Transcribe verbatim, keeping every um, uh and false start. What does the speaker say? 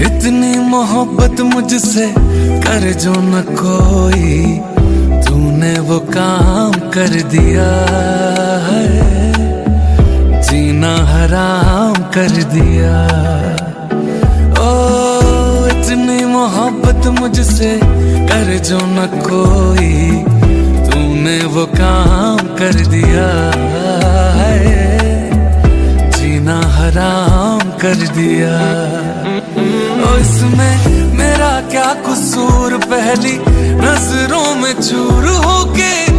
इतनी मोहब्बत मुझसे कर जो न कोई, तूने वो काम कर दिया है, जीना हराम कर दिया। ओ इतनी मोहब्बत मुझसे कर जो न कोई, तूने वो काम कर दिया है, जीना हराम कर दिया। ओ इसमें मेरा क्या कसूर, पहली नजरों में चूर होके